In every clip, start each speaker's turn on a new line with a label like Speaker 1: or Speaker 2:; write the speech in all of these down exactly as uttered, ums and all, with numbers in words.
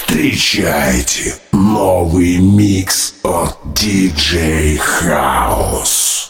Speaker 1: Встречайте новый микс от диджей Хаус.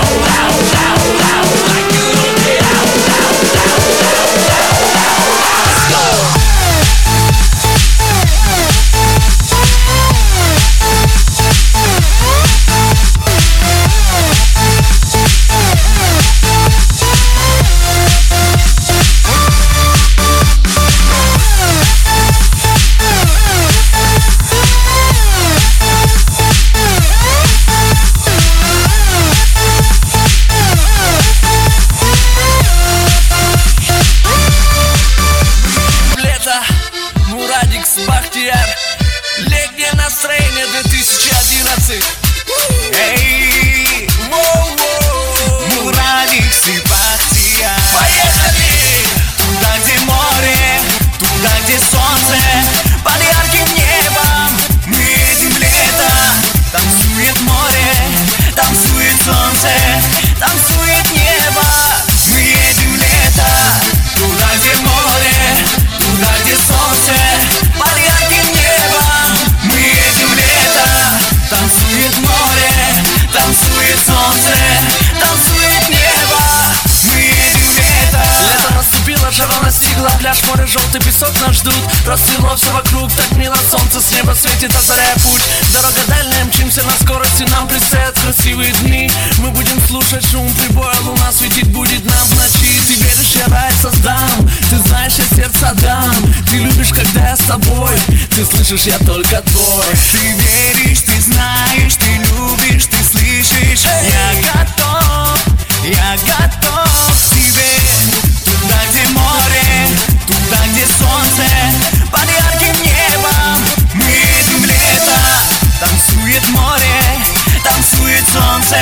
Speaker 2: Летнее настроение две тысячи одиннадцать. Эй, воу-воу, Мурадикс и Бахтияр. Поехали! Туда, где море, туда, где солнце, под ярким небом мы едем лето. Танцует море, танцует солнце, танцует небо. Мы едем лето. Туда, где море, туда, где солнце, под ярким небом мы едем лето. Танцует море, танцует солнце, танцует небо. Мы едем лето. Лето наступило, жара настигла, пляж, море, желтый песок нас ждут. Расцвело все вокруг, так мило, солнце с неба светит, озаряя путь. Дорога дальняя, мчимся на скорости, нам предстоят красивые дни. Мы будем слушать шум прибоя, луна светить будет нам в ночи. Ты веришь, я рай создам, ты знаешь, я сердце дам. Ты любишь, когда я с тобой, ты слышишь, я только твой. Ты веришь, ты знаешь, ты любишь, ты слышишь. Я готов, я готов к тебе. Туда, где море, туда, где солнце, под ярким небом мы едем лето. Танцует море, танцует солнце,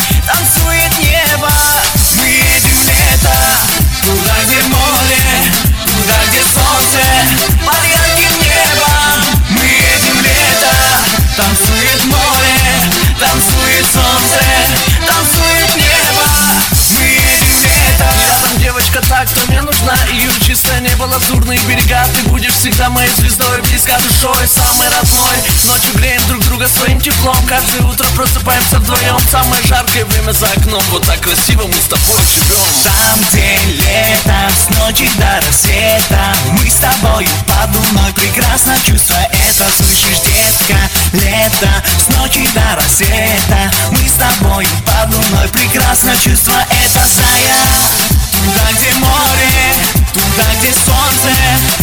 Speaker 2: танцует небо. Мы едем лето. Туда, где море, туда, где солнце, под ярким небом мы едем лето. Танцует море, танцует солнце, танцует небо. Мы едем лето. Рядом девочка так, кто мне нужна. Ее чистое небо, лазурные берега. Ты будешь всегда моей звездой, близко душой, самой родной. Ночью греем друг друга своим теплом. Каждое утро просыпаемся вдвоем. Самое жаркое время за окном. Вот так красиво мы с тобой живем. Там, где лето, с ночи до рассвета, мы с тобою под луной прекрасно чувствуя это. Слышишь, детка, лето, с ночи до рассвета, мы с тобою под луной прекрасно чувствуя это. Зая, туда, где море, туда, где солнце,